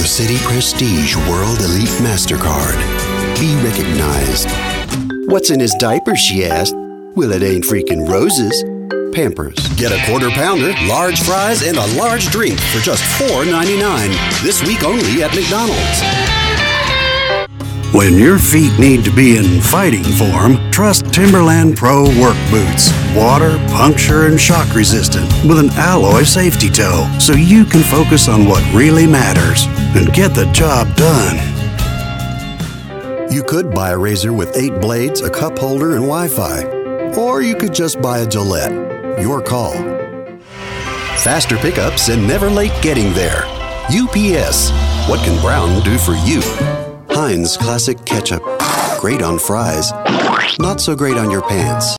City Prestige World Elite MasterCard. Be recognized. What's in his diaper, she asked. Well, it ain't freaking roses. Pampers. Get a quarter pounder, large fries, and a large drink for just $4.99. This week only at McDonald's. When your feet need to be in fighting form, trust Timberland Pro work boots. Water, puncture, and shock resistant with an alloy safety toe, so you can focus on what really matters and get the job done. You could buy a razor with 8 blades, a cup holder, and Wi-Fi. Or you could just buy a Gillette. Your call. Faster pickups and never late getting there. UPS. What can Brown do for you? Heinz Classic Ketchup. Great on fries. Not so great on your pants.